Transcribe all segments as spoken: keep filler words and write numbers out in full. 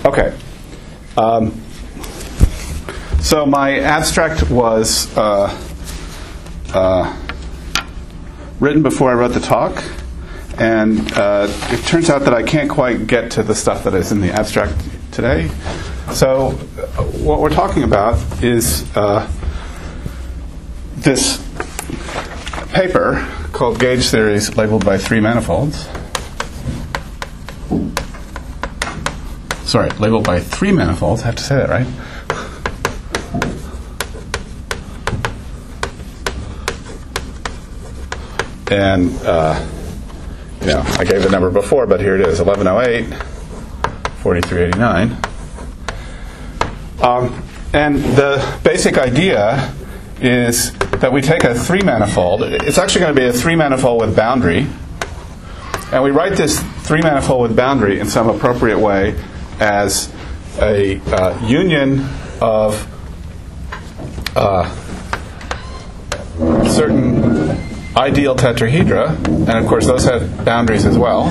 Okay. Um, so my abstract was uh, uh, written before I wrote the talk, and uh, it turns out that I can't quite get to the stuff that is in the abstract today. So what we're talking about is uh, this paper called Gauge Theories Labeled by Three Manifolds. Sorry, labeled by three manifolds. I have to say that right. And uh, you know, I gave the number before, but here it is: eleven oh eight, forty-three eighty-nine. Um, and the basic idea is that we take a three manifold. It's actually going to be a three manifold with boundary, and we write this three manifold with boundary in some appropriate way as a uh, union of uh, certain ideal tetrahedra, and of course those have boundaries as well.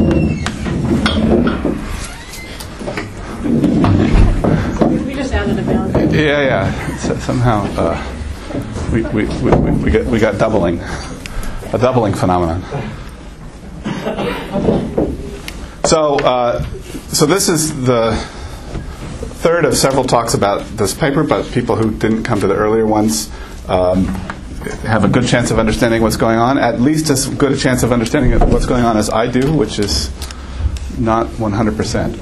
We just added a boundary. Yeah, yeah. So somehow uh, we, we, we, we, got, we got doubling, a doubling phenomenon. So, uh, so this is the third of several talks about this paper, but people who didn't come to the earlier ones um, have a good chance of understanding what's going on, at least as good a chance of understanding what's going on as I do, which is not one hundred percent.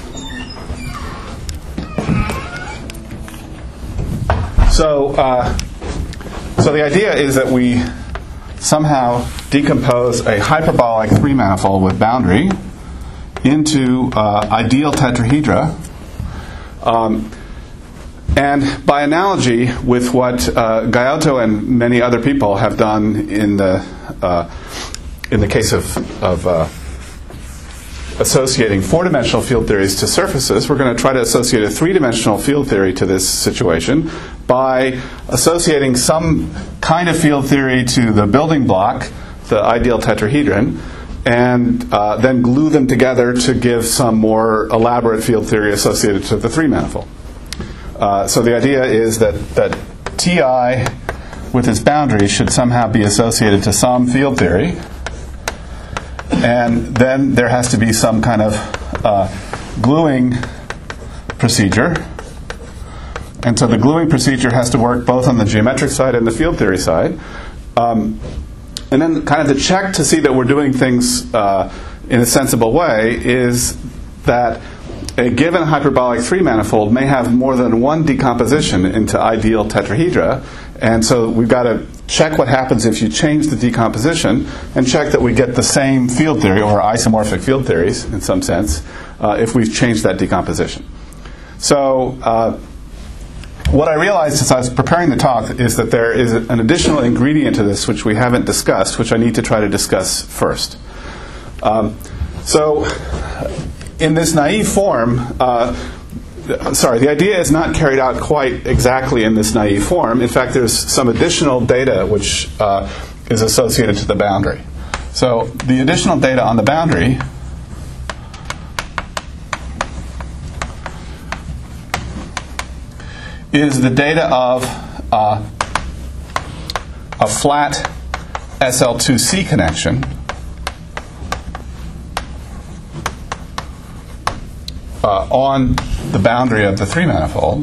So, uh, so the idea is that we somehow decompose a hyperbolic three manifold with boundary into uh, ideal tetrahedra, um, and by analogy with what uh, Gaiotto and many other people have done in the uh, in the case of, of uh, associating four-dimensional field theories to surfaces, we're going to try to associate a three-dimensional field theory to this situation by associating some kind of field theory to the building block, the ideal tetrahedron, and uh, then glue them together to give some more elaborate field theory associated to the three manifold. Uh, so the idea is that, that Ti with its boundary should somehow be associated to some field theory, and then there has to be some kind of uh, gluing procedure. And so the gluing procedure has to work both on the geometric side and the field theory side. Um, And then kind of the check to see that we're doing things uh, in a sensible way is that a given hyperbolic three manifold may have more than one decomposition into ideal tetrahedra. And so we've got to check what happens if you change the decomposition and check that we get the same field theory, or isomorphic field theories in some sense, uh, if we've changed that decomposition. So uh, what I realized as I was preparing the talk is that there is an additional ingredient to this which we haven't discussed, which I need to try to discuss first. Um, so, in this naive form, uh, sorry, the idea is not carried out quite exactly in this naive form. In fact, there's some additional data which uh, is associated to the boundary. So, the additional data on the boundary is the data of uh, a flat S L two C connection uh, on the boundary of the three manifold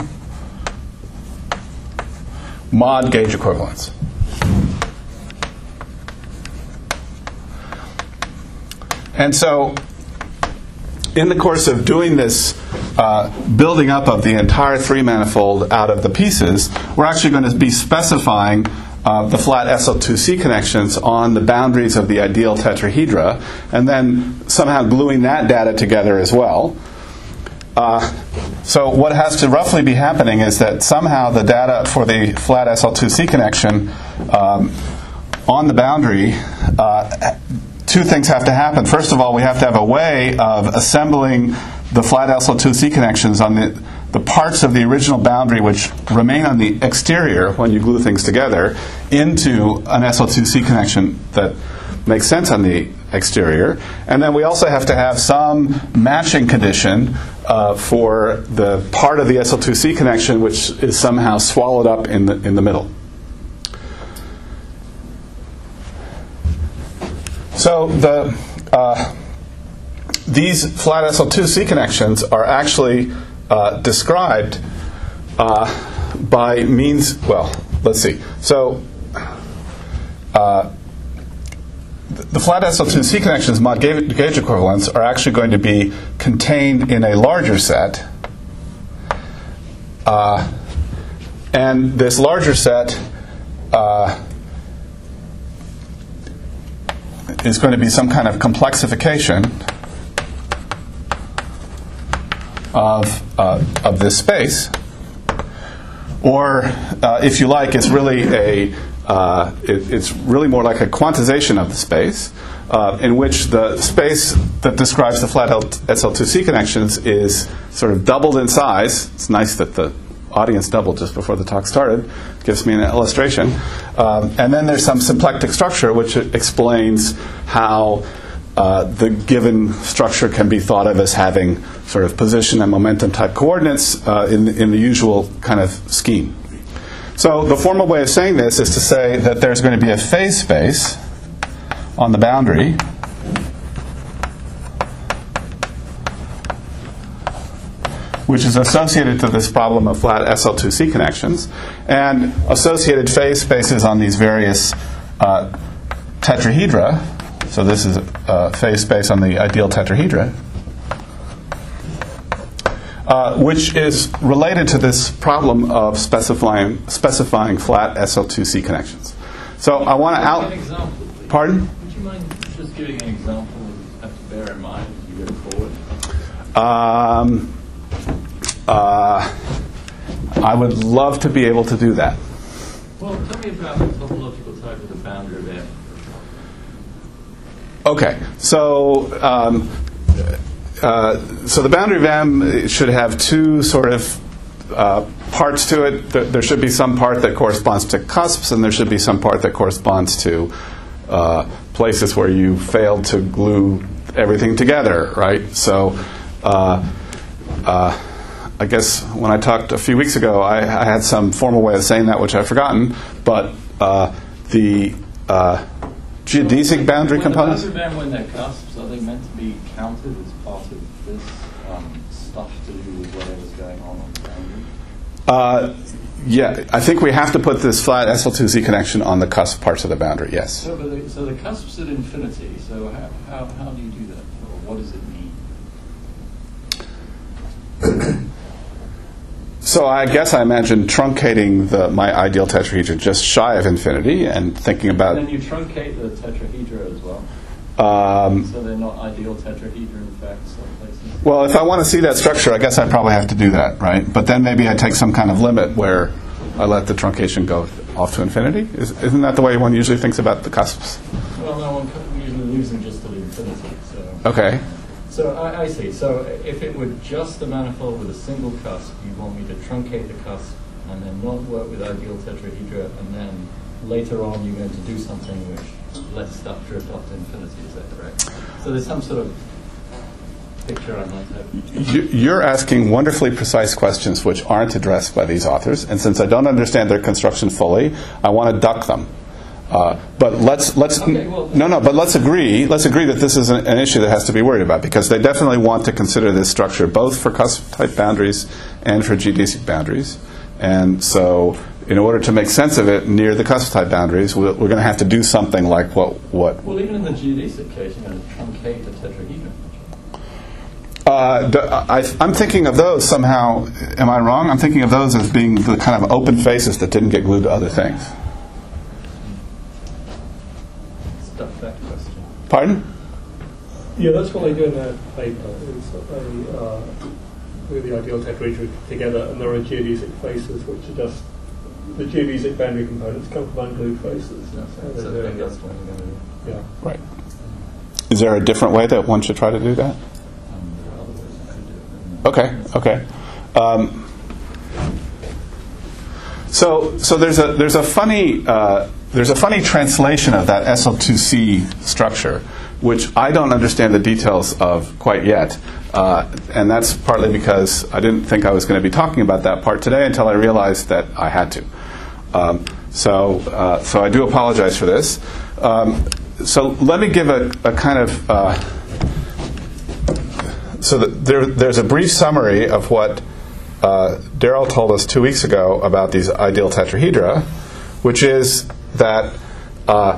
mod gauge equivalence. And so in the course of doing this uh, building up of the entire three manifold out of the pieces, we're actually going to be specifying uh, the flat S L two C connections on the boundaries of the ideal tetrahedra, and then somehow gluing that data together as well. Uh, so what has to roughly be happening is that somehow the data for the flat S L two C connection um, on the boundary, uh, two things have to happen. First of all, we have to have a way of assembling the flat S L two C connections on the, the parts of the original boundary which remain on the exterior when you glue things together into an S L two C connection that makes sense on the exterior. And then we also have to have some matching condition uh, for the part of the S L two C connection which is somehow swallowed up in the, in the middle. So the uh, these flat S L two C connections are actually uh, described uh, by means, well, let's see. So uh, the flat S L two C connections, mod gauge, gauge equivalents, are actually going to be contained in a larger set. Uh, and this larger set uh, is going to be some kind of complexification of, uh, of this space. Or, uh, if you like, it's really a uh, it, it's really more like a quantization of the space, uh, in which the space that describes the flat S L two C connections is sort of doubled in size. It's nice that the audience doubled just before the talk started. It gives me an illustration. Um, and then there's some symplectic structure which explains how uh, the given structure can be thought of as having sort of position and momentum type coordinates uh, in, in the usual kind of scheme. So the formal way of saying this is to say that there's going to be a phase space on the boundary which is associated to this problem of flat S L two C connections, and associated phase spaces on these various uh, tetrahedra. So this is a phase space on the ideal tetrahedra, Uh, which is related to this problem of specifying specifying flat S L two C connections. So I want to out. An example, please. Pardon? Would you mind just giving an example you have to bear in mind as you go forward? Um, uh, I would love to be able to do that. Well, tell me about the topological type of the boundary of M. Okay, so. Um, Uh, so the boundary of M should have two sort of uh, parts to it. There, there should be some part that corresponds to cusps, and there should be some part that corresponds to uh, places where you failed to glue everything together, right? So uh, uh, I guess when I talked a few weeks ago, I, I had some formal way of saying that, which I've forgotten, but uh, the uh, geodesic boundary when components? The boundary of M, when they're cusps, are they meant to be counted as part of this um, stuff to do with whatever's going on on the boundary? Uh, yeah, I think we have to put this flat S L two C connection on the cusp parts of the boundary, yes. So, but the, so the cusp's at infinity, so how, how, how do you do that? Or what does it mean? So I guess I imagine truncating the, my ideal tetrahedra just shy of infinity and thinking about... And then you truncate the tetrahedra as well? Um, so they're not ideal tetrahedra, in fact, some places? Well, if I want to see that structure, I guess I probably have to do that, right? But then maybe I take some kind of limit where I let the truncation go off to infinity? Is, isn't that the way one usually thinks about the cusps? Well, no, one usually leaves them just to the infinity. So. Okay. So I, I see. So if it were just a manifold with a single cusp, you want me to truncate the cusp and then not work with ideal tetrahedra, and then later on you're going to do something which lets stuff drift off to infinity. Is that correct? So there's some sort of picture I might have. You're asking wonderfully precise questions which aren't addressed by these authors, and since I don't understand their construction fully, I want to duck them. Uh, but let's let's okay, well, no no but let's agree let's agree that this is an, an issue that has to be worried about, because they definitely want to consider this structure both for cusp type boundaries and for geodesic boundaries, and so in order to make sense of it near the cusp type boundaries, we're, we're going to have to do something like what what. Well, even in the geodesic case, you're going to truncate the tetrahedron. Uh, the, I, I'm thinking of those somehow. Am I wrong? I'm thinking of those as being the kind of open faces that didn't get glued to other things. Pardon? Yeah, that's what they do in their paper. Is that they uh, do the ideal tetrahedra together, and there are geodesic faces which are just the geodesic boundary components come from unglued faces. No, so so then that's what you're going to do. Yeah. Right. Is there a different way that one should try to do that? Um, there are other ways you could do it. Okay. Okay. Um, so, so there's a there's a funny uh, there's a funny translation of that S L two C structure, which I don't understand the details of quite yet. Uh, and that's partly because I didn't think I was going to be talking about that part today until I realized that I had to. Um, so, uh, so I do apologize for this. Um, so let me give a, a kind of uh, so that there, there's a brief summary of what uh, Daryl told us two weeks ago about these ideal tetrahedra, which is that uh,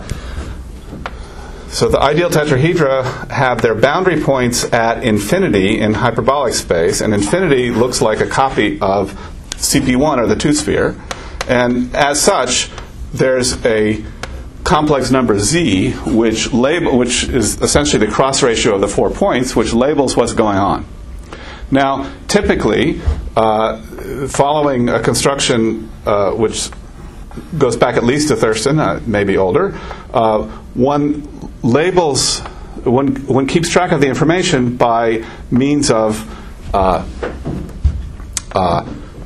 so the ideal tetrahedra have their boundary points at infinity in hyperbolic space, and infinity looks like a copy of C P one, or the two-sphere. And as such, there's a complex number z, which label, which is essentially the cross ratio of the four points, which labels what's going on. Now, typically, uh, following a construction uh, which goes back at least to Thurston, uh, maybe older, uh, one labels, one, one keeps track of the information by means of uh, uh,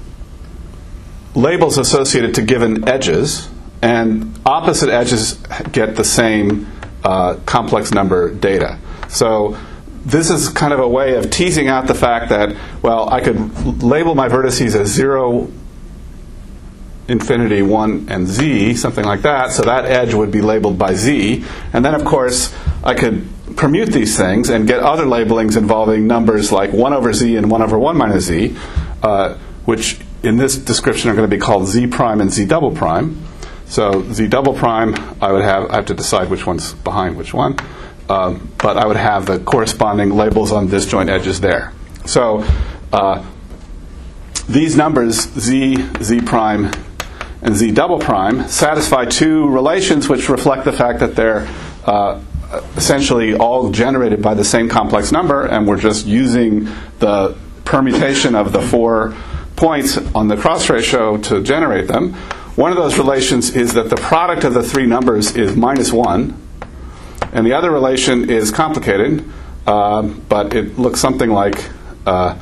labels associated to given edges, and opposite edges get the same uh, complex number data. So this is kind of a way of teasing out the fact that, well, I could label my vertices as zero, infinity, one, and z, something like that, so that edge would be labeled by z. And then, of course, I could permute these things and get other labelings involving numbers like one over z and one over one minus z, uh, which in this description are going to be called z prime and z double prime. So z double prime, I would have, I have to decide which one's behind which one, um, but I would have the corresponding labels on disjoint edges there. So uh, these numbers, z, z prime, and z double prime, satisfy two relations which reflect the fact that they're uh, essentially all generated by the same complex number, and we're just using the permutation of the four points on the cross ratio to generate them. One of those relations is that the product of the three numbers is minus one, and the other relation is complicated, uh, but it looks something like uh,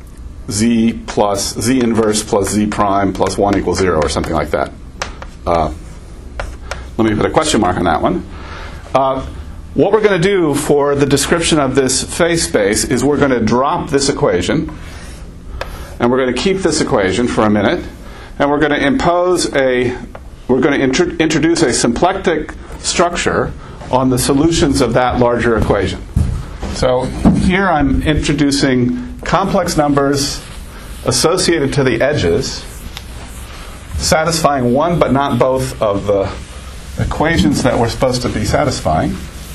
z plus z inverse plus z prime plus one equals zero, or something like that. Uh, let me put a question mark on that one. Uh, what we're going to do for the description of this phase space is we're going to drop this equation, and we're going to keep this equation for a minute, and we're going to impose a, we're going to intro- introduce a symplectic structure on the solutions of that larger equation. So here I'm introducing complex numbers associated to the edges, satisfying one but not both of the equations that we're supposed to be satisfying.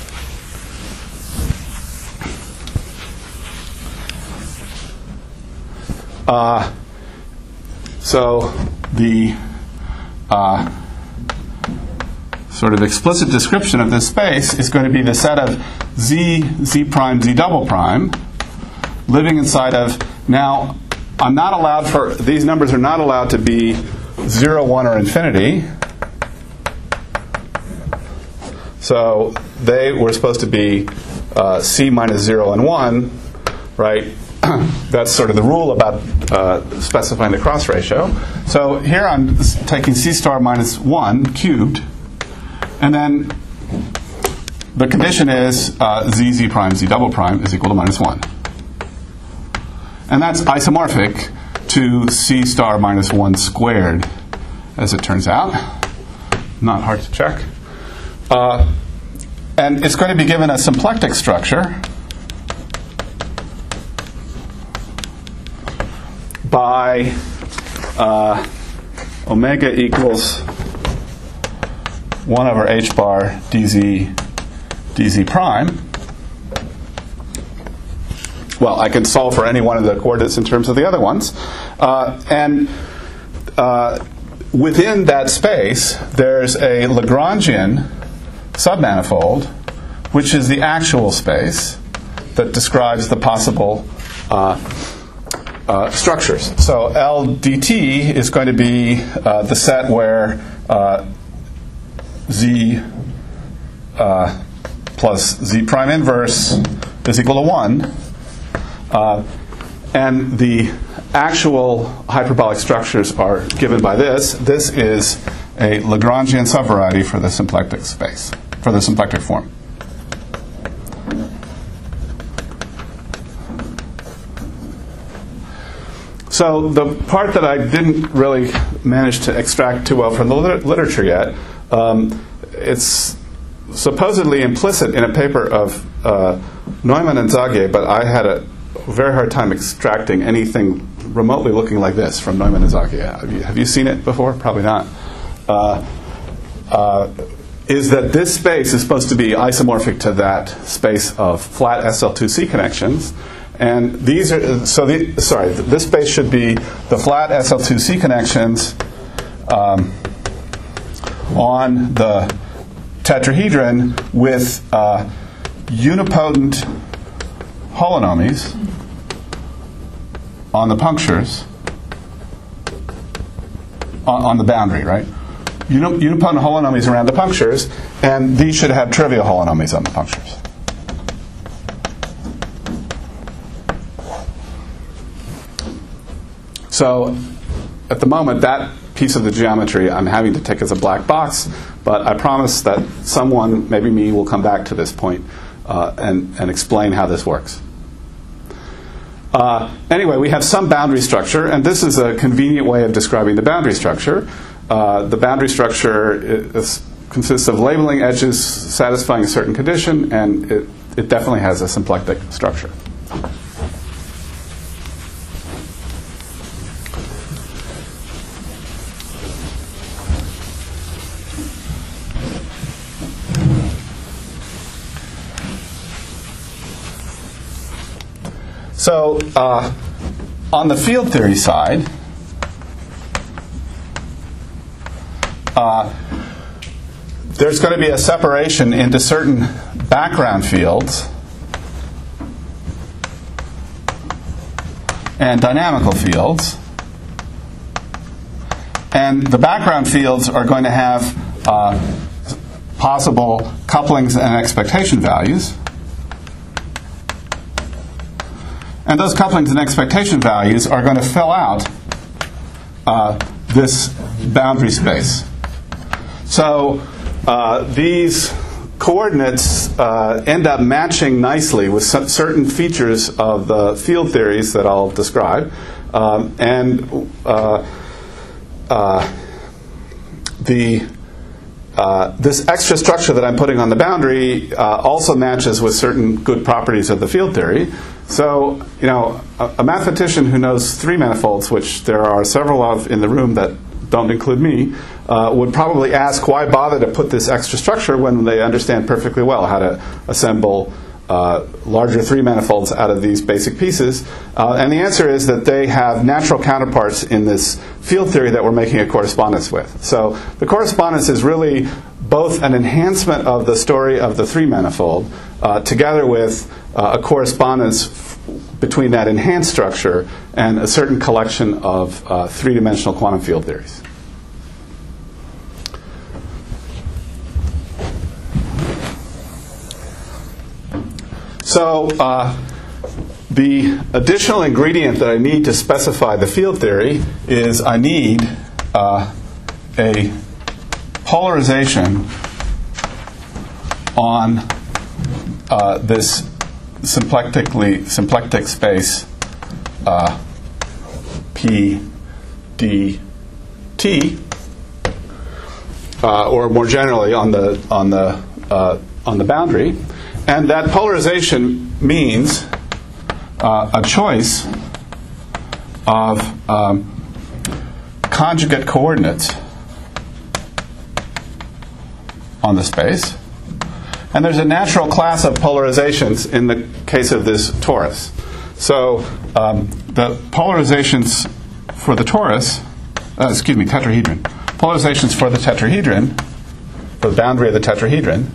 Uh, so the uh, sort of explicit description of this space is going to be the set of z, z prime, z double prime, living inside of, now I'm not allowed for, these numbers are not allowed to be zero, one, or infinity. So they were supposed to be uh, c minus zero and one, right? That's sort of the rule about uh, specifying the cross ratio. So here I'm taking c star minus one cubed, and then the condition is uh, z, z prime, z double prime is equal to minus one. And that's isomorphic to c star minus one squared, as it turns out. Not hard to check. Uh, and it's going to be given a symplectic structure by uh, omega equals one over h bar dz dz prime. Well, I can solve for any one of the coordinates in terms of the other ones. Uh, and uh, within that space, there's a Lagrangian submanifold, which is the actual space that describes the possible uh, uh, structures. So L dt is going to be uh, the set where uh, z uh, plus z prime inverse is equal to one. Uh, and the actual hyperbolic structures are given by this. This is a Lagrangian subvariety for the symplectic space, for the symplectic form. So the part that I didn't really manage to extract too well from the liter- literature yet, um, it's supposedly implicit in a paper of uh, Neumann and Zagier, but I had a very hard time extracting anything remotely looking like this from Neumann and Zagier. Have you, have you seen it before? Probably not. Uh, uh, is that this space is supposed to be isomorphic to that space of flat S L two C connections. And these are, so the, sorry, this space should be the flat S L two C connections um, on the tetrahedron with uh, unipotent holonomies on the punctures, on, on the boundary, right? Uni, unipotent holonomies around the punctures, and these should have trivial holonomies on the punctures. So at the moment, that piece of the geometry I'm having to take as a black box, but I promise that someone, maybe me, will come back to this point uh, and, and explain how this works. Uh, anyway, we have some boundary structure, and this is a convenient way of describing the boundary structure. Uh, the boundary structure is, consists of labeling edges satisfying a certain condition, and it, it definitely has a symplectic structure. So uh, on the field theory side, uh, there's going to be a separation into certain background fields and dynamical fields. And the background fields are going to have uh, possible couplings and expectation values. And those couplings and expectation values are going to fill out uh, this boundary space. So uh, these coordinates uh, end up matching nicely with some certain features of the field theories that I'll describe. Um, and uh, uh, the Uh, this extra structure that I'm putting on the boundary uh, also matches with certain good properties of the field theory. So, you know, a, a mathematician who knows three manifolds, which there are several of in the room that don't include me, uh, would probably ask why bother to put this extra structure when they understand perfectly well how to assemble uh, larger three manifolds out of these basic pieces. Uh, and the answer is that they have natural counterparts in this field theory that we're making a correspondence with. So the correspondence is really both an enhancement of the story of the three manifold uh, together with uh, a correspondence f- between that enhanced structure and a certain collection of uh, three-dimensional quantum field theories. So uh, the additional ingredient that I need to specify the field theory is I need uh, a polarization on uh, this symplectically symplectic space uh, P D T, uh, or more generally on the on the uh, on the boundary. And that polarization means uh, a choice of um, conjugate coordinates on the space. And there's a natural class of polarizations in the case of this torus. So um, the polarizations for the torus, uh, excuse me, tetrahedron, polarizations for the tetrahedron, for the boundary of the tetrahedron,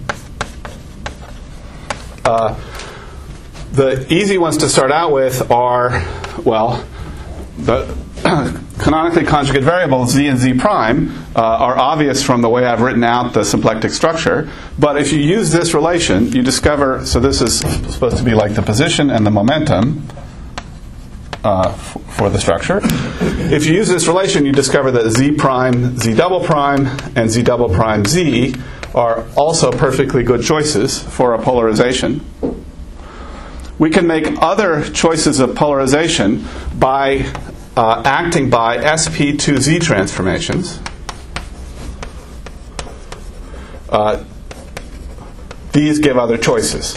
Uh, the easy ones to start out with are, well, the canonically conjugate variables z and z prime uh, are obvious from the way I've written out the symplectic structure. But if you use this relation, you discover, so this is supposed to be like the position and the momentum uh, f- for the structure. If you use this relation, you discover that Z prime, Z double prime, and Z double prime Z are also perfectly good choices for a polarization. We can make other choices of polarization by uh, acting by S P two Z transformations. Uh, these give other choices.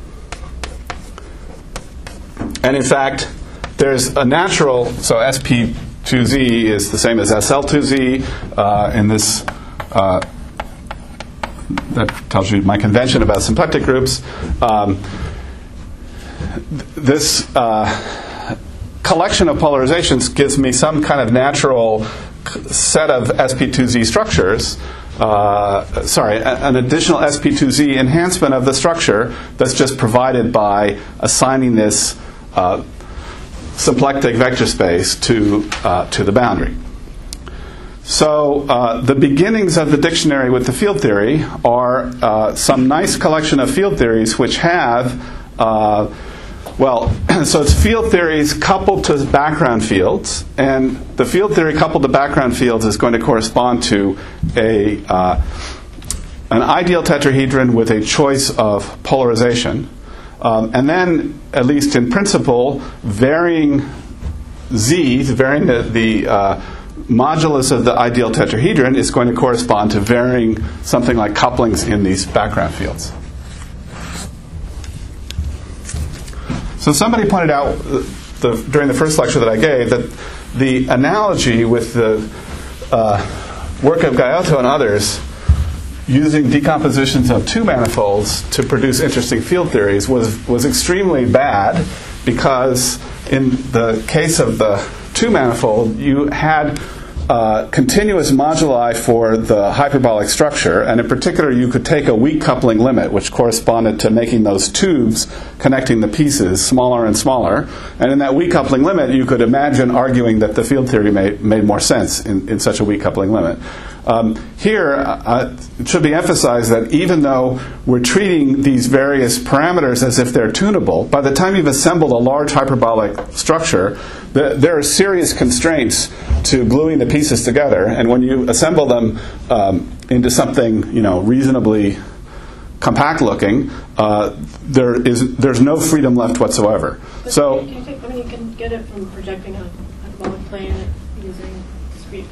And in fact, there's a natural, so S P two Z is the same as S L two Z. Uh, in this, uh, that tells you my convention about symplectic groups. Um, this uh, collection of polarizations gives me some kind of natural set of S P two Z structures. Uh, sorry, an additional S P two Z enhancement of the structure that's just provided by assigning this uh, symplectic vector space to uh, to the boundary. So uh, the beginnings of the dictionary with the field theory are uh, some nice collection of field theories which have, uh, well, so it's field theories coupled to background fields, and the field theory coupled to background fields is going to correspond to a uh, an ideal tetrahedron with a choice of polarization. Um, and then, at least in principle, varying z, varying the, the uh, modulus of the ideal tetrahedron is going to correspond to varying something like couplings in these background fields. So somebody pointed out the, during the first lecture that I gave that the analogy with the uh, work of Gaiotto and others using decompositions of two manifolds to produce interesting field theories was, was extremely bad, because in the case of the two manifold, you had uh, continuous moduli for the hyperbolic structure, and in particular you could take a weak coupling limit, which corresponded to making those tubes connecting the pieces smaller and smaller, and in that weak coupling limit you could imagine arguing that the field theory made, made more sense in, in such a weak coupling limit. Um, here, uh, it should be emphasized that even though we're treating these various parameters as if they're tunable, by the time you've assembled a large hyperbolic structure, the, there are serious constraints to gluing the pieces together. And when you assemble them um, into something, you know, reasonably compact looking, uh, there is there's no freedom left whatsoever. But So, can you take, I mean, you can get it from projecting a hyperbolic plane using discrete,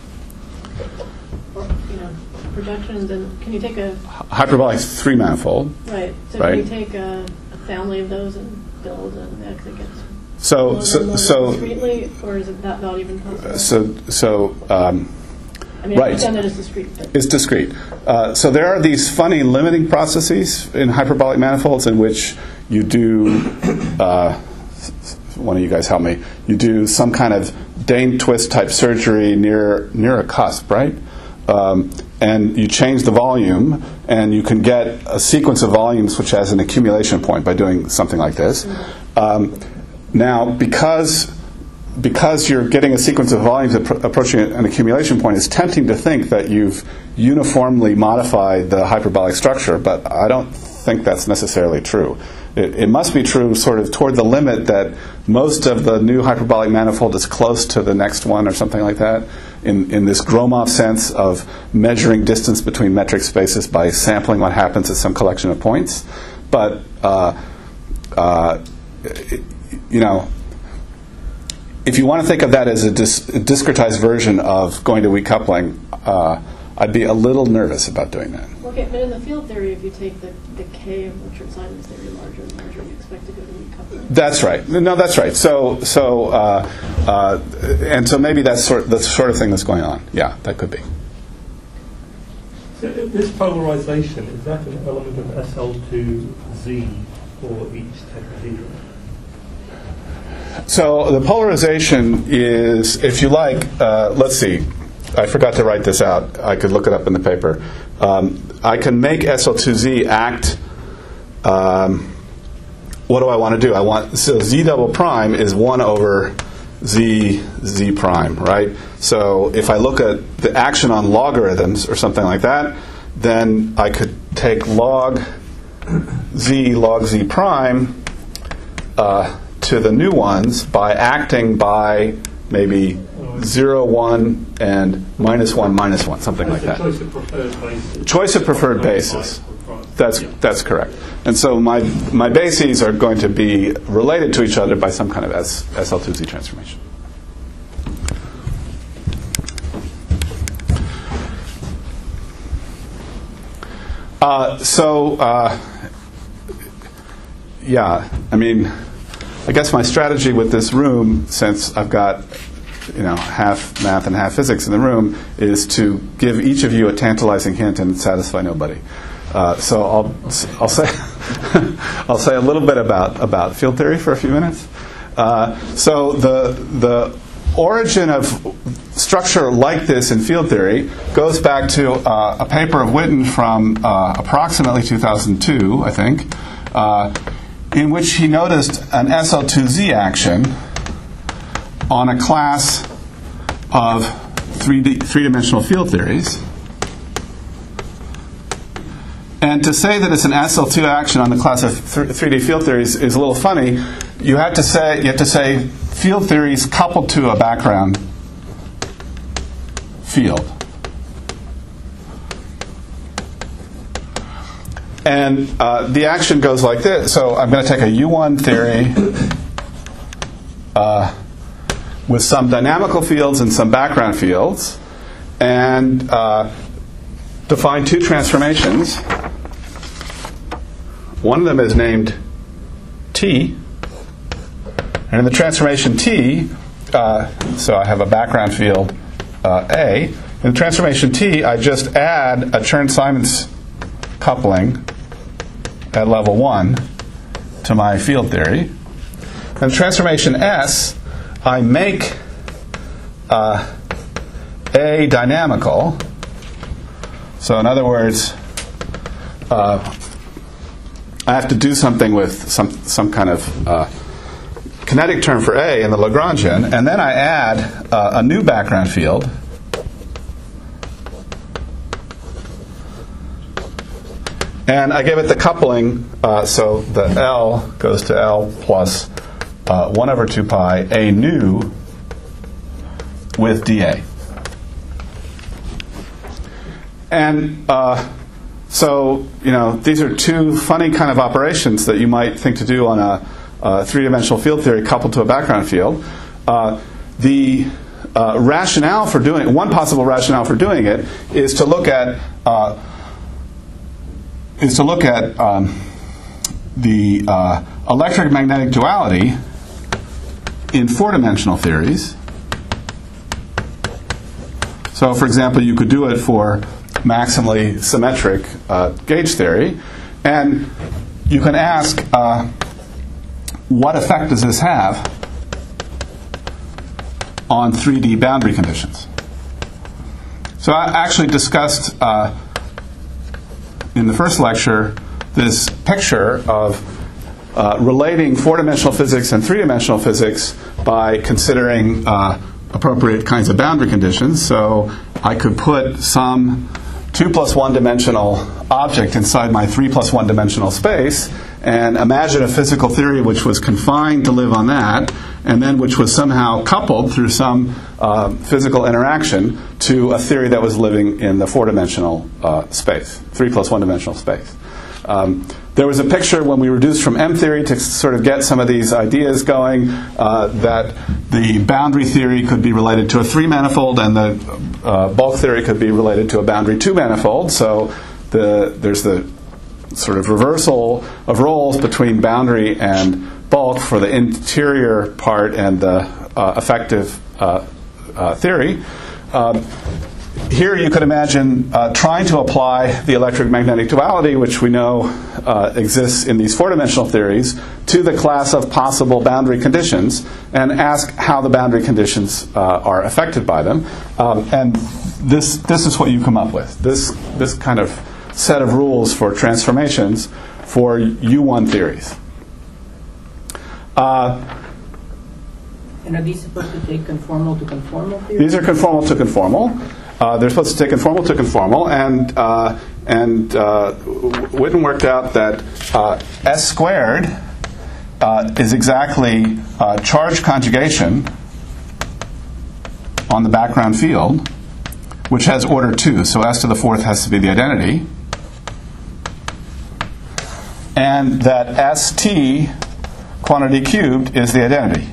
or, you know, projections. And can you take a hyperbolic three manifold. right? So Right. can you take a, a family of those and build and that gets So, loaded so, and so, loaded discretely, or is it that not even possible? so, so. Um, I mean, right. I've done it as discrete. But It's discrete. Uh, so there are these funny limiting processes in hyperbolic manifolds in which you do, uh, one of you guys help me, you do some kind of Dane twist type surgery near near a cusp, right? Um, and you change the volume, and you can get a sequence of volumes which has an accumulation point by doing something like this. Um, now, because Because you're getting a sequence of volumes appro- approaching an accumulation point, it's tempting to think that you've uniformly modified the hyperbolic structure, but I don't think that's necessarily true. It, it must be true sort of toward the limit that most of the new hyperbolic manifold is close to the next one or something like that, in, in this Gromov sense of measuring distance between metric spaces by sampling what happens at some collection of points. But, uh, uh, it, you know, if you want to think of that as a, dis- a discretized version of going to weak coupling, uh, I'd be a little nervous about doing that. okay, but in the field theory, if you take the, the K of Richard-Simon's theory larger and larger, you expect to go to weak coupling. That's right. No, that's right. So, so, uh, uh, and so maybe that's sort the sort of thing that's going on. Yeah, that could be. So this polarization, is that an element of S L two Z for each tetrahedron? So the polarization is, if you like, uh, let's see. I forgot to write this out. I could look it up in the paper. Um, I can make S L two Z act. Um, what do I want to do? I want so Z double prime is one over Z Z prime, right? So if I look at the action on logarithms or something like that, then I could take log Z log Z prime uh, to the new ones by acting by maybe zero, one, and minus one, minus one, something like that. Choice of preferred bases. Choice of preferred bases. That's that's correct. And so my my bases are going to be related to each other by some kind of S, S L two Z transformation. Uh, so, uh, yeah, I mean, I guess my strategy with this room, since I've got, you know, half math and half physics in the room, is to give each of you a tantalizing hint and satisfy nobody. Uh, so I'll I'll say I'll say a little bit about about field theory for a few minutes. Uh, so the the origin of structure like this in field theory goes back to uh, a paper of Witten from uh, approximately two thousand two, I think, uh, in which he noticed an S L two Z action on a class of three D, three-dimensional field theories. And to say that it's an S L two action on the class of three D field theories is a little funny. You have to say you have to say field theories coupled to a background field. And uh, the action goes like this. So I'm going to take a U one theory uh, with some dynamical fields and some background fields, and uh, define two transformations. One of them is named T. And in the transformation T, uh, so I have a background field uh, A. In the transformation T, I just add a Chern-Simons coupling at level one to my field theory. In transformation S, I make uh, A dynamical. So in other words, uh, I have to do something with some some kind of uh, kinetic term for A in the Lagrangian, and then I add uh, a new background field, and I give it the coupling, uh, so the L goes to L plus uh, one over two pi A nu with dA. And uh, so, you know, these are two funny kind of operations that you might think to do on a, a three-dimensional field theory coupled to a background field. Uh, the uh, rationale for doing one possible rationale for doing it is to look at uh, is to look at um, the uh, electric-magnetic duality in four-dimensional theories. So, for example, you could do it for maximally symmetric uh, gauge theory, and you can ask, uh, what effect does this have on three D boundary conditions? So I actually discussed uh, in the first lecture this picture of uh, relating four-dimensional physics and three-dimensional physics by considering uh, appropriate kinds of boundary conditions. So I could put some two plus one dimensional object inside my three plus one dimensional space and imagine a physical theory which was confined to live on that, and then which was somehow coupled through some uh, physical interaction to a theory that was living in the four-dimensional uh, space, three plus one dimensional space. Um, there was a picture when we reduced from M theory to sort of get some of these ideas going, uh, that the boundary theory could be related to a three-manifold and the uh, bulk theory could be related to a boundary two-manifold. So the, there's the sort of reversal of roles between boundary and bulk for the interior part and the uh, effective uh, uh, theory. Um, Here you could imagine uh, trying to apply the electric-magnetic duality, which we know uh, exists in these four-dimensional theories, to the class of possible boundary conditions, and ask how the boundary conditions uh, are affected by them. Um, and this this is what you come up with. This this kind of set of rules for transformations for U one theories. Uh, And are these supposed to take conformal to conformal theory? These are conformal to conformal. Uh, they're supposed to take conformal to conformal, and uh, and uh, Witten worked out that uh, S squared uh, is exactly uh, charge conjugation on the background field, which has order two, so s to the fourth has to be the identity, and that st quantity cubed is the identity.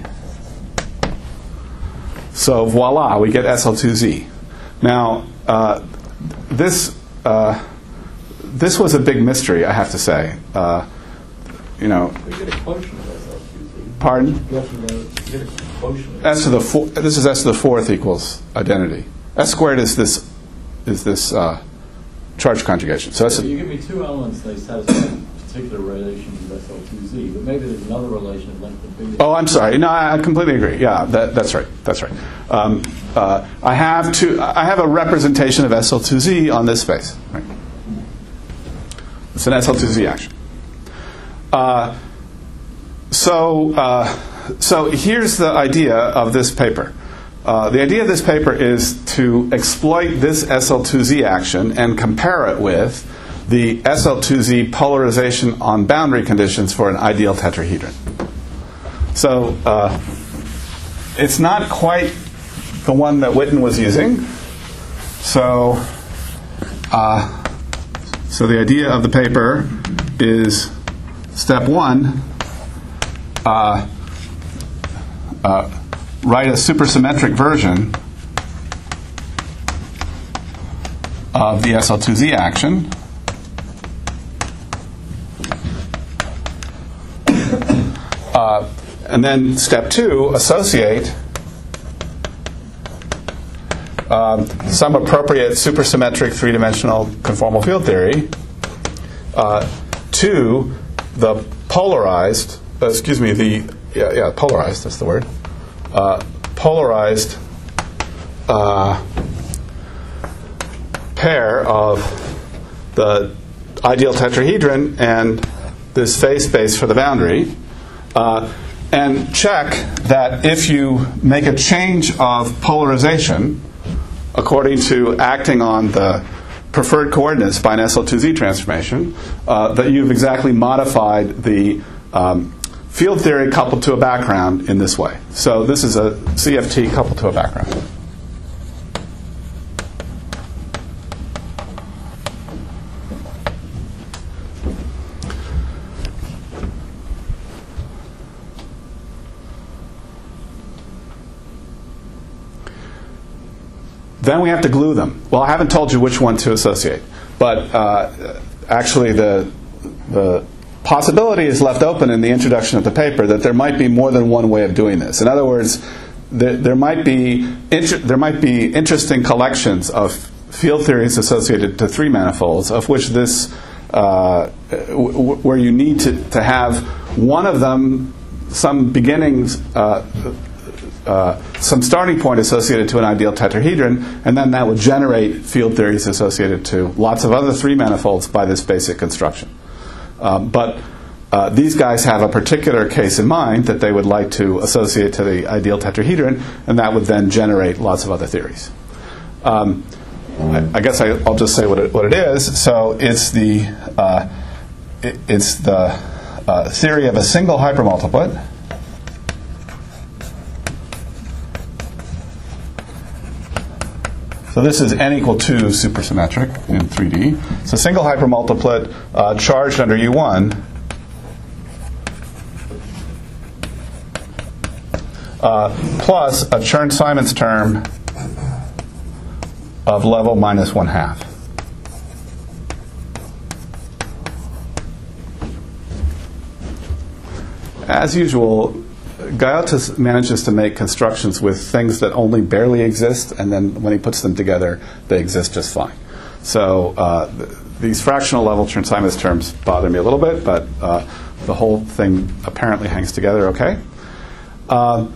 So voila, we get S L two Z. Now, uh, this uh, this was a big mystery, I have to say. Uh, you know, We get a quotient of S L two Z. pardon? You have to know, you get a quotient of S to the four, this is S to the fourth equals identity. S squared is this is this uh, charge conjugation. So that's So a, you give me two elements, they satisfy particular relations of S L two Z, but maybe there's another relation of length of bigger. oh, I'm sorry. No, I I completely agree. Yeah, that, that's right. That's right. Um, uh, I have two. I have a representation of S L two Z on this space. Right? It's an S L two Z action. Uh, so, uh, so here's the idea of this paper. Uh, the idea of this paper is to exploit this S L two Z action and compare it with the S L two Z polarization on boundary conditions for an ideal tetrahedron. So uh, it's not quite the one that Witten was using. So, uh, so the idea of the paper is step one, uh, uh, write a supersymmetric version of the S L two Z action. Uh, and then step two, associate um, some appropriate supersymmetric three-dimensional conformal field theory uh, to the polarized, uh, excuse me, the, yeah, yeah, polarized, that's the word, uh, polarized uh, pair of the ideal tetrahedron and this phase space for the boundary. Uh, and check that if you make a change of polarization according to acting on the preferred coordinates by an S L two Z transformation, uh, that you've exactly modified the um, field theory coupled to a background in this way. So this is a C F T coupled to a background. Then we have to glue them. Well, I haven't told you which one to associate, but uh, actually the the possibility is left open in the introduction of the paper that there might be more than one way of doing this. In other words, there, there might be inter- there might be interesting collections of field theories associated to three manifolds, of which this uh, w- where you need to, to have one of them some beginnings. Uh, Uh, some starting point associated to an ideal tetrahedron, and then that would generate field theories associated to lots of other three manifolds by this basic construction. Um, but uh, these guys have a particular case in mind that they would like to associate to the ideal tetrahedron, and that would then generate lots of other theories. Um, I, I guess I, I'll just say what it, what it is. So it's the uh, it, it's the uh, theory of a single hypermultiplet. So this is n equal two supersymmetric in three D. So single hypermultiplet uh, charged under U one uh, plus a Chern-Simons term of level minus one half. As usual, Gaiotis manages to make constructions with things that only barely exist, and then when he puts them together, they exist just fine. So uh, th- these fractional level Chern-Simons terms bother me a little bit, but uh, the whole thing apparently hangs together okay. Uh,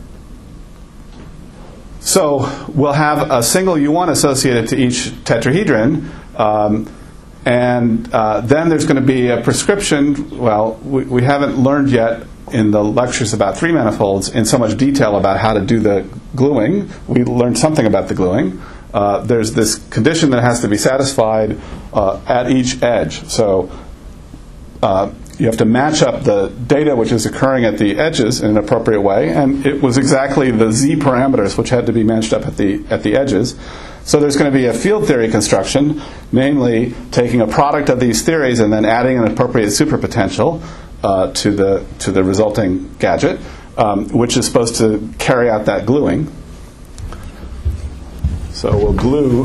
so we'll have a single U one associated to each tetrahedron, um, and uh, then there's going to be a prescription. Well, we, we haven't learned yet in the lectures about three manifolds in so much detail about how to do the gluing. We learned something about the gluing. Uh, there's this condition that has to be satisfied uh, at each edge. So uh, you have to match up the data which is occurring at the edges in an appropriate way, and it was exactly the z parameters which had to be matched up at the at the edges. So there's going to be a field theory construction, namely taking a product of these theories and then adding an appropriate superpotential uh, to the to the resulting gadget, um, which is supposed to carry out that gluing. So we'll glue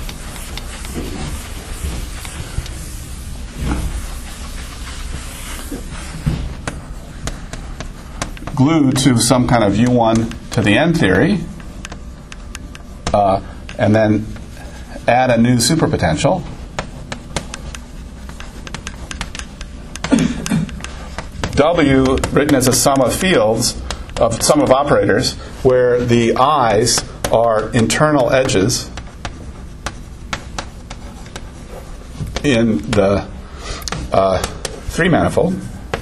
glue to some kind of U one to the n theory, uh, and then add a new superpotential. W written as a sum of fields, of sum of operators, where the i's are internal edges in the uh, three manifold.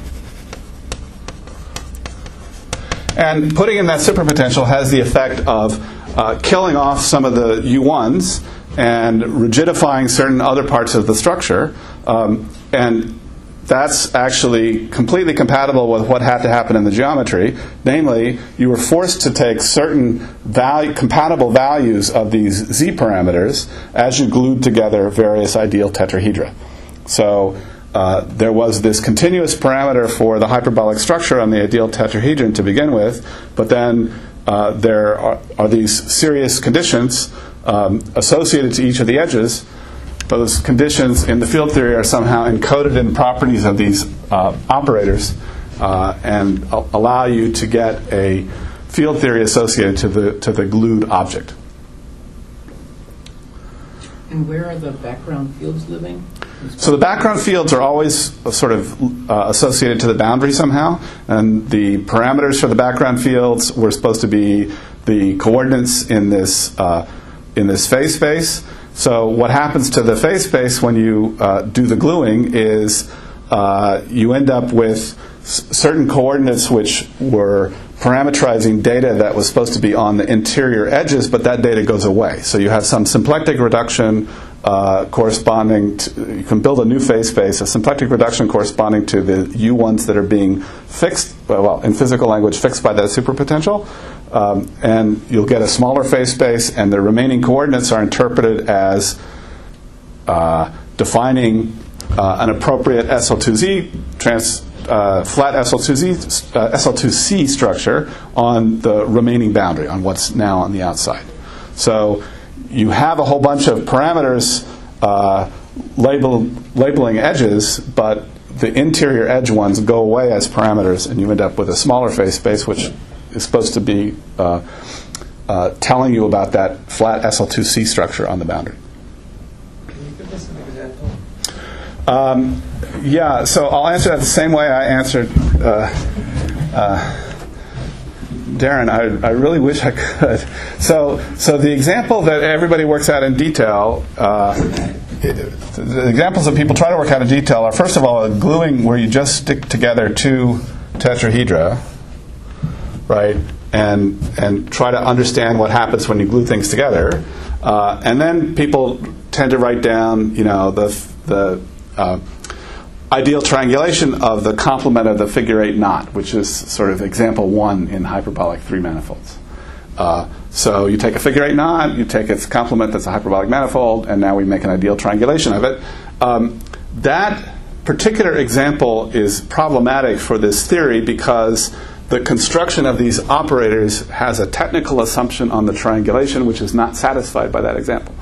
And putting in that superpotential has the effect of uh, killing off some of the U ones and rigidifying certain other parts of the structure. Um, and that's actually completely compatible with what had to happen in the geometry. Namely, you were forced to take certain value, compatible values of these z parameters as you glued together various ideal tetrahedra. So Uh, there was this continuous parameter for the hyperbolic structure on the ideal tetrahedron to begin with, but then uh, there are, are these serious conditions um, associated to each of the edges. Those conditions in the field theory are somehow encoded in properties of these uh, operators uh, and a- allow you to get a field theory associated to the to the glued object. And where are the background fields living? So the background fields are always sort of uh, associated to the boundary somehow, and the parameters for the background fields were supposed to be the coordinates in this uh, in this phase space. So what happens to the phase space when you uh, do the gluing is uh, you end up with s- certain coordinates which were parametrizing data that was supposed to be on the interior edges, but that data goes away. So you have some symplectic reduction uh, corresponding to, you can build a new phase space, a symplectic reduction corresponding to the U ones that are being fixed, well, in physical language, fixed by that superpotential. Um, and you'll get a smaller phase space, and the remaining coordinates are interpreted as uh, defining uh, an appropriate S L two Z trans Uh, flat S L two Z, uh, S L two C structure on the remaining boundary, on what's now on the outside. So you have a whole bunch of parameters uh, label, labeling edges, but the interior edge ones go away as parameters, and you end up with a smaller phase space, which is supposed to be uh, uh, telling you about that flat S L two C structure on the boundary. Can you give us an example? Um, yeah, so I'll answer that the same way I answered uh, uh, Darren. I, I really wish I could. So, so the example that everybody works out in detail, uh, it, the examples that people try to work out in detail are, first of all, a gluing where you just stick together two tetrahedra, right, and and try to understand what happens when you glue things together. Uh, and then people tend to write down, you know, the the uh, ideal triangulation of the complement of the figure eight knot, which is sort of example one in hyperbolic three manifolds. Uh, so you take a figure eight knot, you take its complement that's a hyperbolic manifold, and now we make an ideal triangulation of it. Um, that particular example is problematic for this theory because the construction of these operators has a technical assumption on the triangulation which is not satisfied by that example.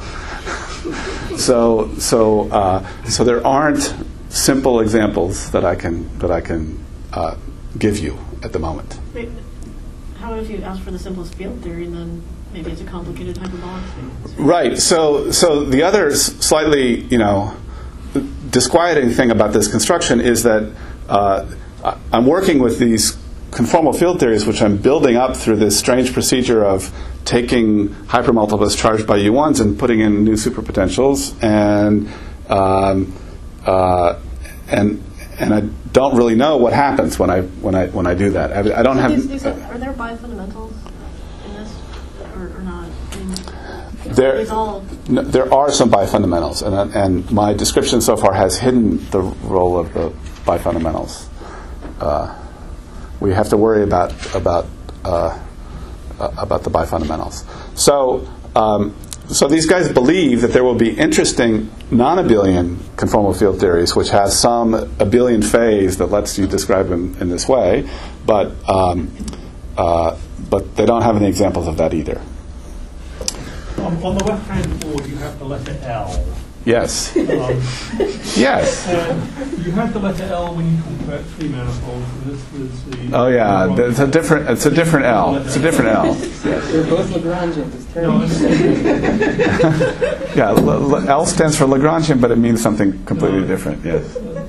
so so uh, so there aren't simple examples that I can that I can uh, give you at the moment. Wait, how if you ask for the simplest field theory, and then maybe it's a complicated hyperbolic space? Right. So so the other slightly, you know, disquieting thing about this construction is that uh, I'm working with these conformal field theories, which I'm building up through this strange procedure of taking hypermultiples charged by U ones and putting in new superpotentials, and um, uh, and and I don't really know what happens when I when I when I do that. I, I don't have. These, these are, are there bifundamentals in this, or, or not? I mean, there, it's all no, there are some bifundamentals, and and my description so far has hidden the role of the bifundamentals. Uh, we have to worry about about uh, uh, about the bifundamentals. So. Um, So these guys believe that there will be interesting non-abelian conformal field theories, which has some abelian phase that lets you describe them in this way, but um, uh, but they don't have any examples of that either. On, on the left-hand board, you have the letter L. Yes. Um, Yes. and you had the letter L when you talked about three manifolds, and this was the. Oh yeah, it's a different. It's a different L. It's a different L. They're both Lagrangians. It's No, terrible. it's- Yeah, L, L- L stands for Lagrangian, but it means something completely different. Yes.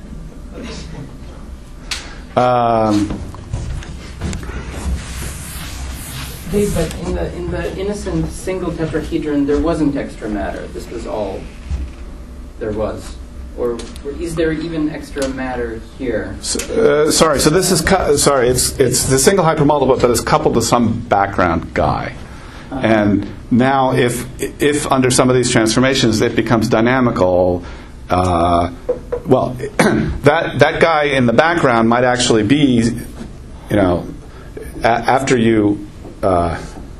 Um, Hey, but in the in the innocent single tetrahedron, there wasn't extra matter. This was all there was, or, or is there even extra matter here? so, uh, sorry. So this is cu- sorry. It's it's the single hypermultiple, but it's coupled to some background guy. And now, if if under some of these transformations it becomes dynamical, uh, well, that that guy in the background might actually be, you know, a- after you. Uh,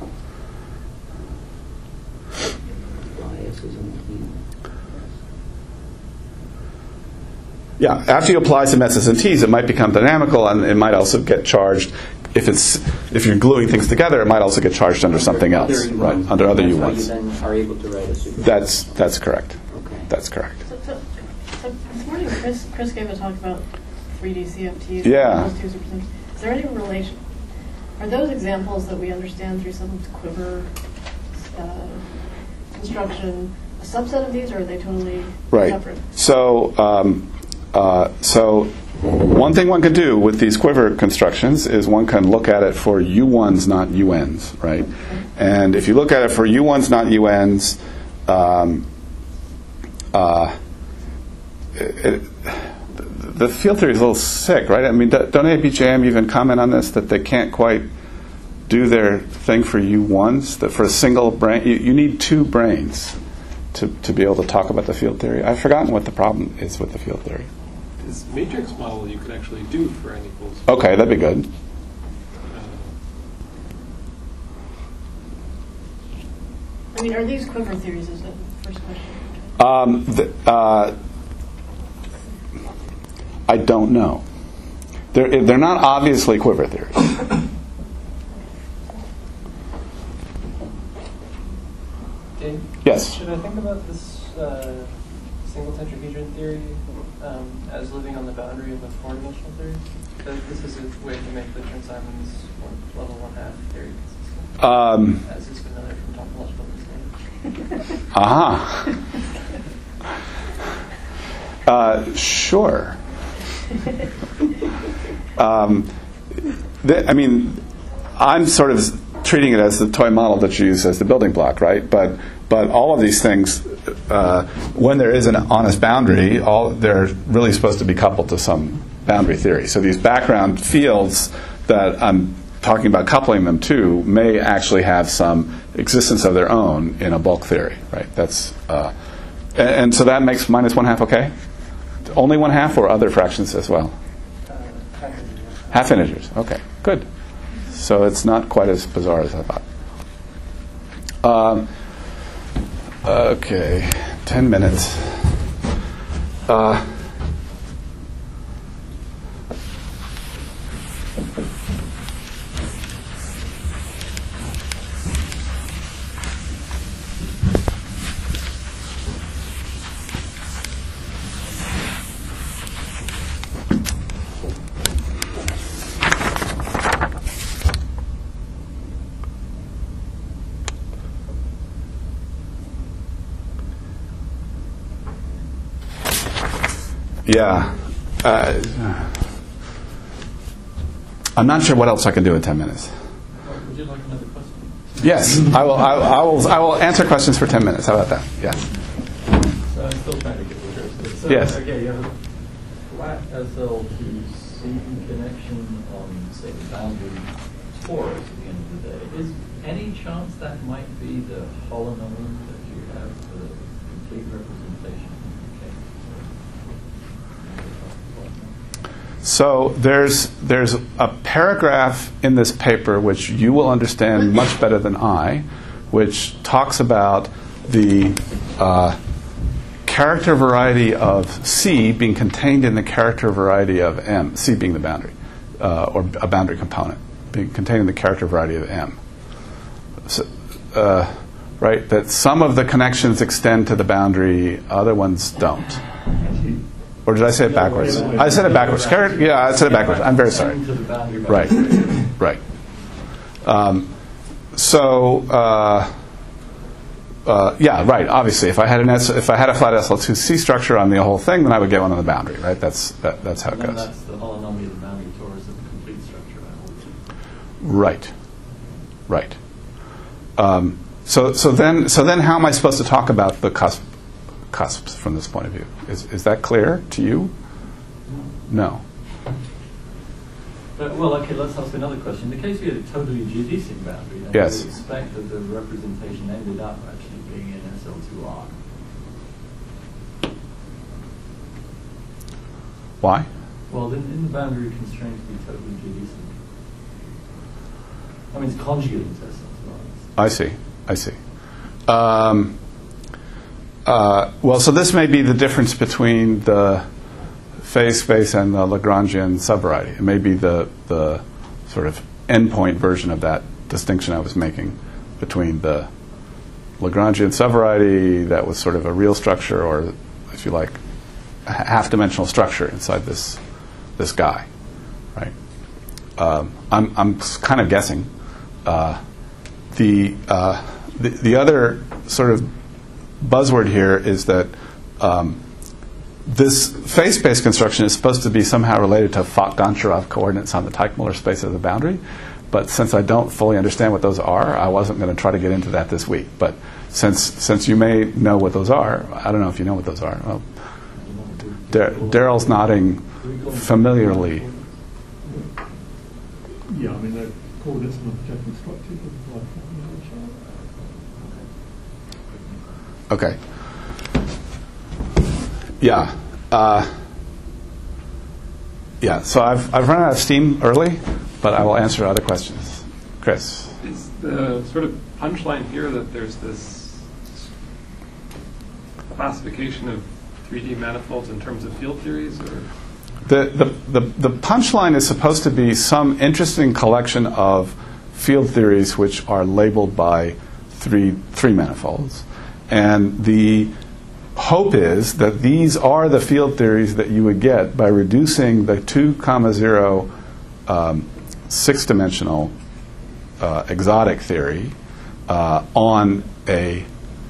yeah, after you apply some S's and T's, it might become dynamical, and it might also get charged. If it's if you're gluing things together, it might also get charged under something else, Other U right? ones. Under other That's U how ones. you then are able to write a super. That's that's correct. Okay. That's correct. So, so, so this morning, Chris, Chris gave a talk about three D C F Ts. Yeah. Those two supersystems. Is there any relation? Are those examples that we understand through some quiver uh, construction a subset of these, or are they totally Right. separate? So, um, uh, so one thing one can do with these quiver constructions is one can look at it for U ones, not U Ns, right? And if you look at it for U ones, not U Ns, um, uh, it, it, the field theory is a little sick, right? I mean, don't A B J M even comment on this, that they can't quite do their thing for U ones, that for a single brain, you, you need two brains to, to be able to talk about the field theory. I've forgotten what the problem is with the field theory. This matrix model you could actually do for n equals. Okay, that'd be good. Uh, I mean, are these quiver theories? Is the first question. Um, the, uh, I don't know. They're, they're not obviously quiver theories. Dave, Yes. should I think about this uh, single tetrahedron theory um, as living on the boundary of a four-dimensional theory? That this is a way to make the Chern-Simons one- level one half theory consistent, Um, as is familiar from topological understanding. aha. Uh, sure. Um, the, I mean, I'm sort of treating it as the toy model that you use as the building block, right? But but all of these things, uh, when there is an honest boundary, all they're really supposed to be coupled to some boundary theory. So these background fields that I'm talking about coupling them to may actually have some existence of their own in a bulk theory, right? That's uh, and, and so that makes minus one half okay. Only one half, or other fractions as well? Uh, half integers. Half integers. Okay, good. So it's not quite as bizarre as I thought. Um, okay, ten minutes. Uh, Yeah. Uh, I'm not sure what else I can do in ten minutes. Would you like another question? Yes, I will. I, I will. I will answer questions for ten minutes. How about that? Yeah. So I'm still trying to get the drift. So, Yes. Okay, you have a flat S L to C connection on, say, the boundary torus at the end of the day. Is any chance that might be the holonomial that you have for the complete representation? Okay. So there's there's a paragraph in this paper which you will understand much better than I, which talks about the uh, character variety of C being contained in the character variety of M, C being the boundary, uh, or a boundary component, being contained in the character variety of M. So, uh, right, that some of the connections extend to the boundary, other ones don't. Or did I say it backwards? I said it backwards. Char- yeah, I said it backwards. I'm very sorry. Right, right. Um, so, uh, uh, yeah, right. Obviously, if I had an S, if I had a flat S L two C structure on the whole thing, then I would get one on the boundary. Right. That's that, that's how it And then goes. that's the holonomy of the boundary torus of the complete structure. Right, right. Um, so, so then, so then, how am I supposed to talk about the cusp, cusps from this point of view? Is is that clear to you? No. But, well, okay, let's ask another question. In the case we had a totally geodesic boundary, then Yes. you would expect that the representation ended up actually being in S L two R. Why? Well, then in the boundary constraint to be totally geodesic. I mean, it's conjugating to S L two R. I see. I see. Um, uh, well, so this may be the difference between the phase space and the Lagrangian subvariety. It may be the the sort of endpoint version of that distinction I was making between the Lagrangian subvariety that was sort of a real structure, or, if you like, a half-dimensional structure inside this this guy, right? Um, I'm I'm kind of guessing. Uh, the, uh, the the other sort of buzzword here is that um, this phase space construction is supposed to be somehow related to Fock-Goncharov coordinates on the Teichmuller space of the boundary. But since I don't fully understand what those are, I wasn't going to try to get into that this week. But since since you may know what those are, I don't know if you know what those are. Well, Dar- Daryl's nodding familiarly. Yeah, I mean, the coordinates and the projecting structures of life. Okay. Yeah. Uh, yeah. So I've I've run out of steam early, but I will answer other questions. Chris. Is the sort of punchline here that there's this classification of three D manifolds in terms of field theories, or? The, the, the, the punchline is supposed to be some interesting collection of field theories which are labeled by three, three manifolds. And the hope is that these are the field theories that you would get by reducing the two comma zero um, six-dimensional uh, exotic theory uh, on a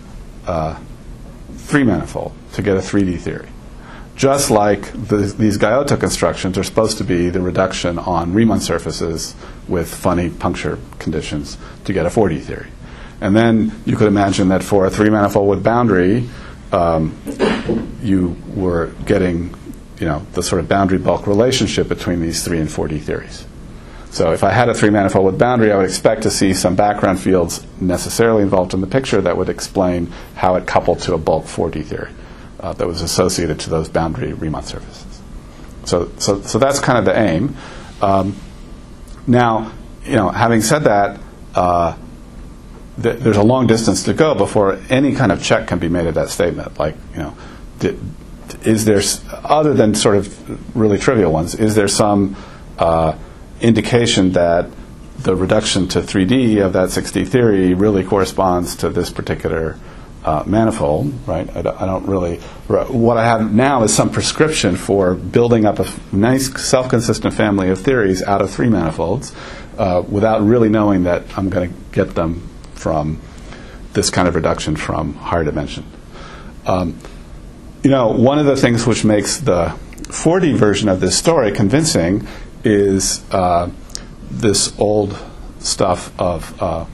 uh, three manifold to get a three D theory. Just like the, these Guyota constructions are supposed to be the reduction on Riemann surfaces with funny puncture conditions to get a four D theory. And then you could imagine that for a three-manifold with boundary, um, you were getting, you know, the sort of boundary bulk relationship between these three and four D theories. So if I had a three-manifold with boundary, I would expect to see some background fields necessarily involved in the picture that would explain how it coupled to a bulk four D theory uh, that was associated to those boundary Riemann surfaces. So, so, so that's kind of the aim. Um, now, you know, having said that, uh, th- there's a long distance to go before any kind of check can be made of that statement. Like, you know, did, is there, s- other than sort of really trivial ones, is there some uh, indication that the reduction to three D of that six D theory really corresponds to this particular uh, manifold, right? I, d- I don't really... What I have now is some prescription for building up a f- nice self-consistent family of theories out of three manifolds uh, without really knowing that I'm going to get them from this kind of reduction from higher dimension. Um, you know, one of the things which makes the four D version of this story convincing is uh, this old stuff of uh,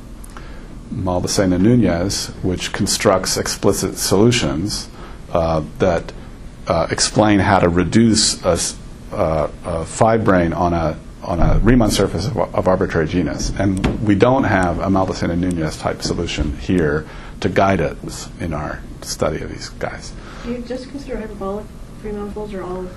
Malbacena Nunez, which constructs explicit solutions uh, that uh, explain how to reduce a, uh, a fibrane on a on a Riemann surface of, of arbitrary genus. And we don't have a Malbacena Nunez type solution here to guide us in our study of these guys. Do you just consider hyperbolic free manifolds or all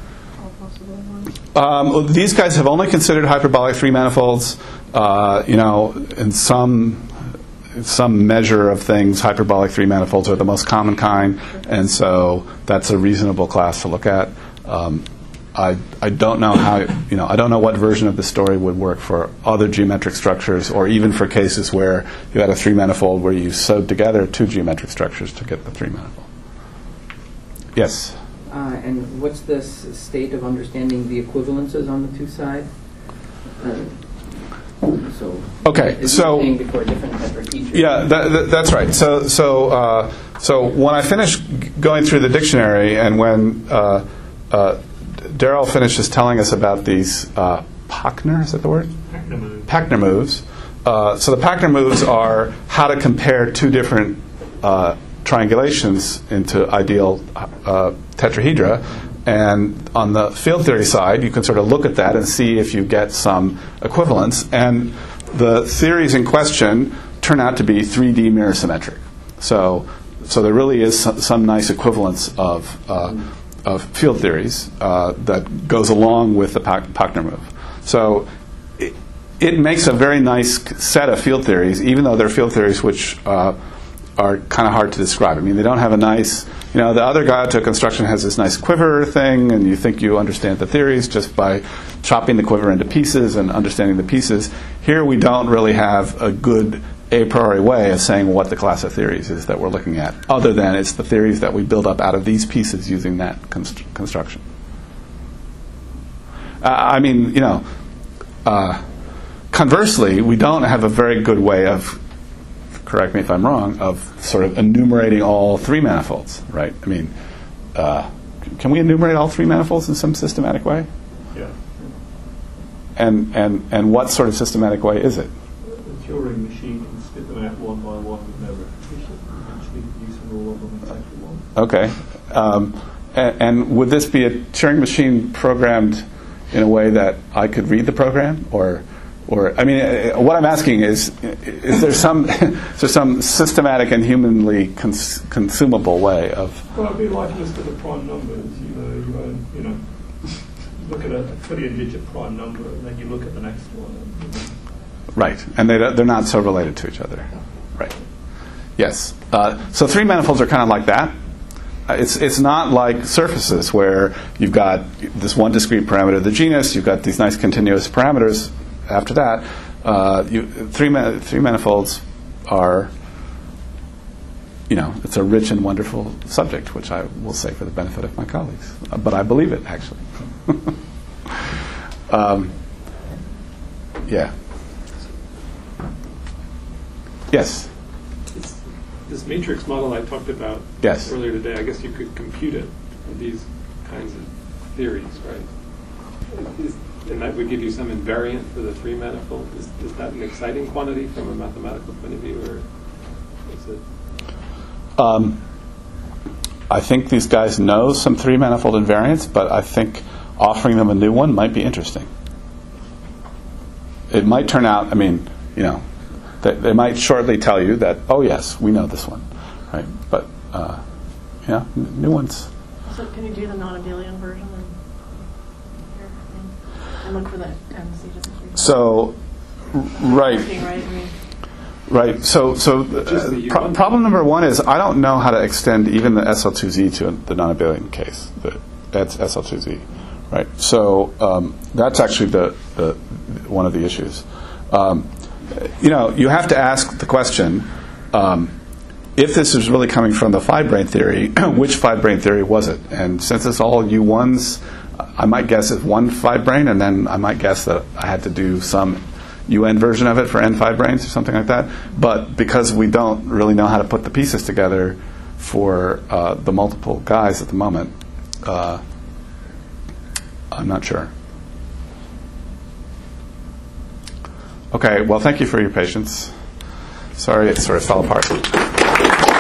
all possible ones? Um, these guys have only considered hyperbolic three manifolds. Uh, you know, in some some measure of things, hyperbolic three manifolds are the most common kind, and so that's a reasonable class to look at. Um, I I don't know how you know I don't know what version of the story would work for other geometric structures, or even for cases where you had a three manifold where you sewed together two geometric structures to get the three manifold. Yes. Uh, and what's the s- state of understanding the equivalences on the two sides? Uh, so Okay, is so- saying before different tetrahedron. Yeah, that, that, that's right. So, so, uh, so when I finished g- going through the dictionary, and when uh, uh, Daryl finishes telling us about these uh, Pachner, is that the word? Pachner moves. Pachner moves. Uh, so the Pachner moves are how to compare two different uh, triangulations into ideal uh, tetrahedra. And on the field theory side, you can sort of look at that and see if you get some equivalence. And the theories in question turn out to be three D mirror symmetric. So, so there really is some, some nice equivalence of uh, of field theories uh, that goes along with the Pachner move. So it, it makes a very nice set of field theories, even though they're field theories which uh, are kind of hard to describe. I mean, they don't have a nice, you know, the other guide to construction has this nice quiver thing, and you think you understand the theories just by chopping the quiver into pieces and understanding the pieces. Here we don't really have a good a priori way of saying what the class of theories is that we're looking at, other than it's the theories that we build up out of these pieces using that const- construction. Uh, I mean, you know, uh, conversely, we don't have a very good way of, correct me if I'm wrong, of sort of enumerating all three manifolds, right? I mean, uh, can we enumerate all three manifolds in some systematic way? Yeah. And and and what sort of systematic way is it? The Turing machine can spit them out one by one with no repetition, eventually producing all of them exactly one. Okay. Um, and, and would this be a Turing machine programmed in a way that I could read the program, or? Or, I mean, uh, what I'm asking is, is there some is there some systematic and humanly cons- consumable way of... Well, it'd be like a list of the prime numbers. You know, you, own, you know, look at a trillion-digit prime number, and then you look at the next one. And, you know. Right, and they, they're not so related to each other. Right. Yes. Uh, so three manifolds are kind of like that. Uh, it's it's not like surfaces where you've got this one discrete parameter of the genus, you've got these nice continuous parameters. After that, uh, you, three ma- three manifolds are, you know, it's a rich and wonderful subject, which I will say for the benefit of my colleagues. Uh, but I believe it, actually. um, yeah. Yes. This, this matrix model I talked about Yes. earlier today, I guess you could compute it for these kinds of theories, right? Is, and that would give you some invariant for the three manifold. Is, is that an exciting quantity from a mathematical point of view, or is it? Um, I think these guys know some three manifold invariants, but I think offering them a new one might be interesting. It might turn out, I mean, you know, they, they might shortly tell you that, oh yes, we know this one, right? But, uh, yeah, n- new ones. So can you do the non-abelian version and, here, and look for that and see just the So, r- right. working, right? I mean, Right. So, so Just uh, the pro- U one. problem number one is I don't know how to extend even the S L two Z to the non-abelian case. The, that's S L two Z, right? So um, that's actually the, the one of the issues. Um, you know, you have to ask the question: um, if this is really coming from the five-brain theory, which five-brain theory was it? And since it's all U ones, I might guess it's one five-brain, and then I might guess that I had to do some U N version of it for N five brains or something like that. But because we don't really know how to put the pieces together for uh, the multiple guys at the moment, uh, I'm not sure. Okay, well, thank you for your patience. Sorry it sort of fell apart.